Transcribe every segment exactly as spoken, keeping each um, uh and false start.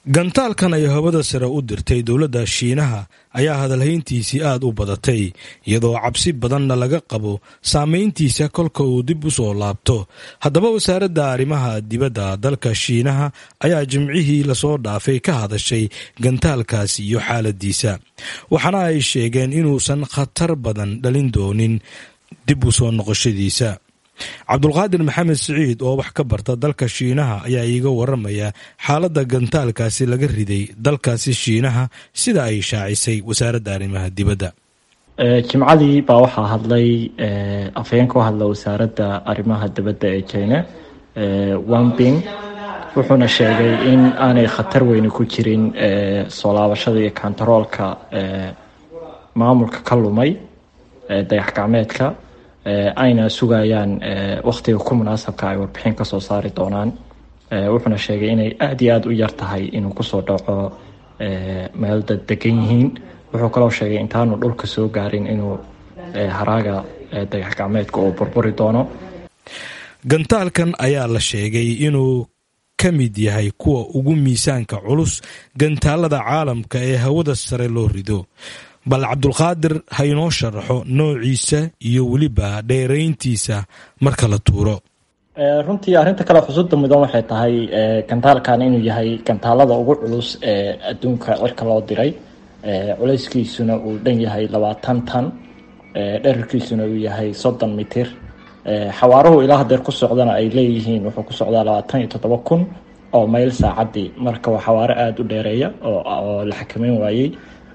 gantaalkan ay hawada sare u dirtay dowladda Shiinaha ayaa hadalhayntiisii aad u badatay iyadoo cabsi badanna laga qabo saameyntiisa kolka uu dib u soo laabto. Haddaba wasaaradda arrimaha dibadda dalka Shiinaha ayaa jimcihii lasoo dhaafay ka hadashay gantaalkaasi iyo xaaladiisa, waxaana ay sheegeen inuusan khatar badan dhalin doonin dib u soo noqoshadiisa. cabdulqaadir maxamed siciid oo wax ka barta dalka Shiinaha ayaa iiga waramaya xaaladda gantaalkaasi laga riday dalkaasi Shiinaha sida ay shaacisay wasaaradda arrimaha dibadda. jimcadii baa waxaa hadlay afhayeen ka hadla wasaaradda arrimaha dibadda ee China, Wang Bin, wuxuuna sheegay in aanay khatar weyn ku jirin soo laabashada iyo kantaroolka maamulka ka lumay dayax gacmeedka, ayna sugayaan waqtiga ku munaasabka ay warbixin ka soo saari doonaan. wuxuuna sheegay inay aad iyo aad u yar tahay inuu kusoo dhaco meel dad degan yihiin. wuxuu kaloo sheegay intaanu dhulka soo gaarin inuu haraaga dayax gacmeedka uu burburi doono. gantaalkan ayaa la sheegay inuu ka mid yahay kuwa ugu miisaanka culus gantaalada caalamka ee hawada sare loo rido. bal cabdulqaadir ha inoo sharaxo noociisa iyo weliba dheerayntiisa marka la tuuro. runtii arrinta kale xusuusta mudan waxay tahay gantaalkan inuu yahay gantaalada ugu culus ee adduunka cirka loo diray. culayskiisuna uu dhan yahay labaatan tan, dherarkiisuna uu yahay soddon mitir, xawaaruhu ilaa hadeer ku socdana ay leeyihiin wuxuu ku socdaa labaatan iyo toddoba kun oo mayl saacadii. marka waa xawaaro aada u dheereeya oo la xakameyn waayey,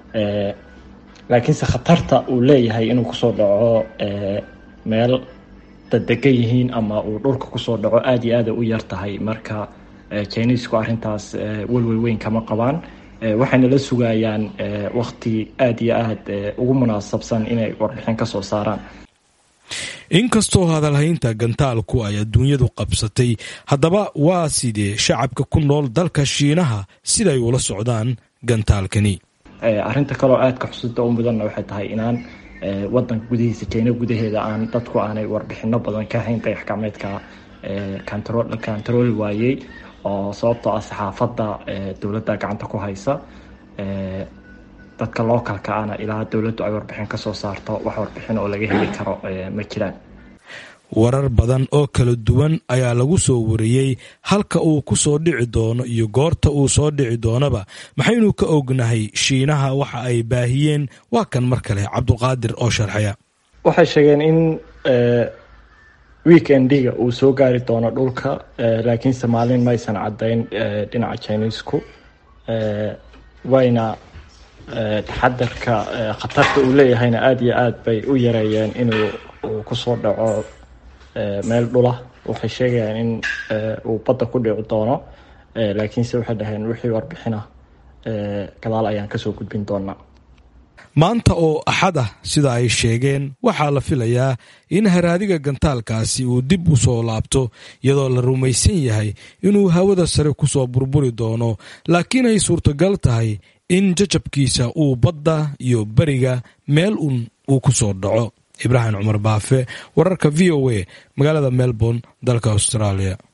laakiinse khatarta uu leeyahay inuu kusoo dhaco meel dadegan yihiin ama uu dhulka kusoo dhaco aada iyo aada u yar tahay. marka chinesku arrintaas welwel weyn kama qabaan, waxayna la sugayaan waqti aada iyo aada ugu munaasabsan inay warbixin ka soo saaraan. inkastoo hadalhaynta gantaalku ay adduunyadu qabsatay, haddaba waa sidee shacabka ku nool dalka Shiinaha siday ula socdaan gantaalkani. arrinta kaloo aadka xusuusta u mudanna waxay tahay inaan wadanka gudihiisa China gudaheeda aan dadku aanay warbixino badan ka hayn dayax gacmeedka kantarooli waayey, oo sababtoo ah saxaafadda dowladda gacanta ku haysa. dadka lookalka ana ilaa dowladdu ay warbixin ka soo saarto wax warbixin oo laga heli karo ma jiraan. warar badan oo kala duwan ayaa lagu soo wariyey halka uu ku soo dhici doono iyo goorta uu soo dhici doonaba. maxaynu ka ognahay Shiinaha waxa ay baahiyeen? waa kan mar kale cabdulqaadir oo sharxaya. waxay sheegeen in weekendiga uu soo gaari doono dhulka, laakiinse maalin maysan caddayn dhinaca Chinesku. wayna taxadarka khatarta uu leeyahayna aada iyo aad bay u yareeyeen inuu kusoo dhaco meel dhula. waxay sheegayaan in uu badda ku dhici doono, laakiinse waxay dhaheen wixii warbixina gadaal ayaan kasoo gudbin doonaa. maanta oo axad ah sida ay sheegeen, waxaa la filayaa in haraadiga gantaalkaasi uu dib u soo laabto, iyadoo la rumaysan yahay inuu hawada sare kusoo burburi doono, laakiin ay suurtagal tahay in jajabkiisa uu badda iyo beriga meel un uu ku soo dhaco. ibraahim cumar baafe, wararka v o a, magaalada Melbourne, dalka Australia.